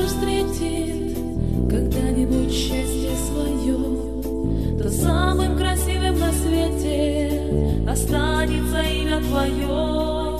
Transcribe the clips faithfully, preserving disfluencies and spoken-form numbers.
же встретит когда-нибудь счастье свое, то самым красивым на свете останется имя твое.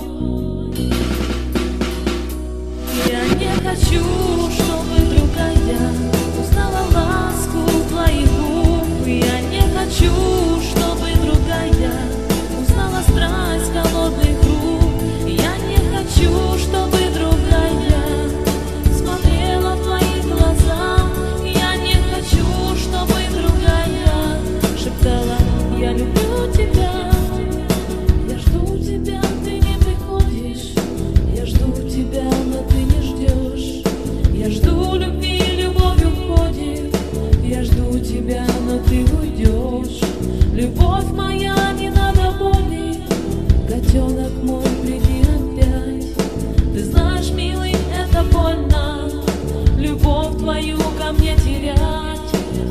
Я не хочу, чтобы другая узнала ласку твоих губ. Я не хочу, чтобы другая узнала страсть холодных рук. Я не хочу, чтобы другая смотрела в твои глаза. Я не хочу, чтобы другая шептала: я люблю тебя. Я жду тебя, ты не приходишь. Я жду тебя, но ты не ждешь. Я жду любви, любовь уходит. Я жду тебя, но ты уйдешь. Любовь моя, не надо боли. Котенок мой, приди опять. Ты знаешь, милый, это больно, любовь твою ко мне терять.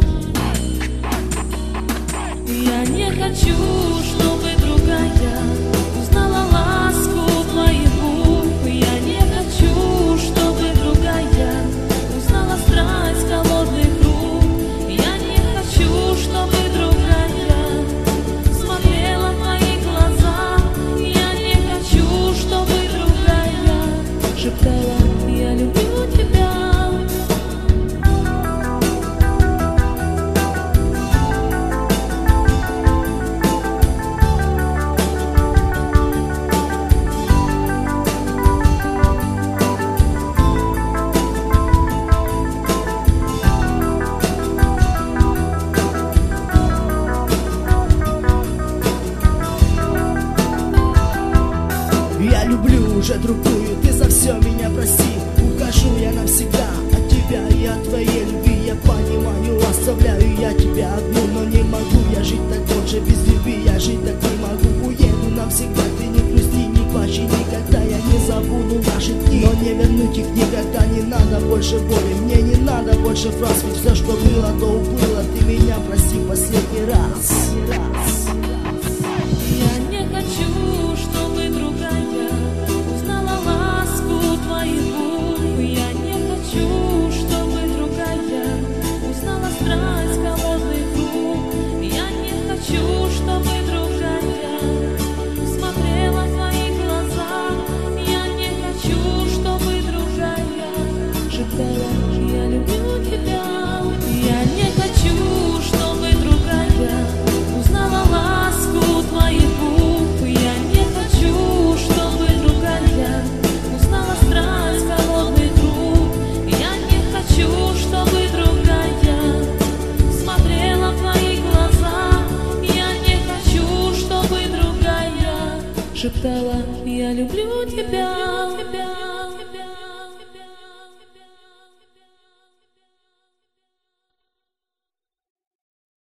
Я не хочу, чтобы другая узнала ласку твоих губ. Я не хочу, чтобы другая узнала страсть холодных рук. Я не хочу, чтобы другая смотрела в твои глаза. Я не хочу, чтобы другая шептала: я люблю тебя. Я люблю уже другую, ты за все меня прости. Ухожу я навсегда от тебя и от твоей любви. Я понимаю, оставляю я тебя одну, но не могу я жить так больше без любви. Я жить так не могу, уеду навсегда. Ты не грусти, не плачь, никогда я не забуду наши дни. Но не вернуть их никогда, не надо больше боли. Мне не надо больше фраз, ведь все, что было, то уплыло. Ты меня прости последний раз. Я не хочу, чтобы другая узнала ласку твоих губ. Я не хочу, чтобы другая узнала страсть холодных рук. Я не хочу, чтобы другая смотрела в твои глаза. Я не хочу, чтобы другая шептала: я люблю тебя. Я не хочу, чтобы другая узнала ласку твоих губ. Я не хочу, чтобы другая узнала страсть холодных рук. Я не хочу, чтобы другая смотрела в твои глаза. Я не хочу, чтобы другая шептала: я люблю тебя.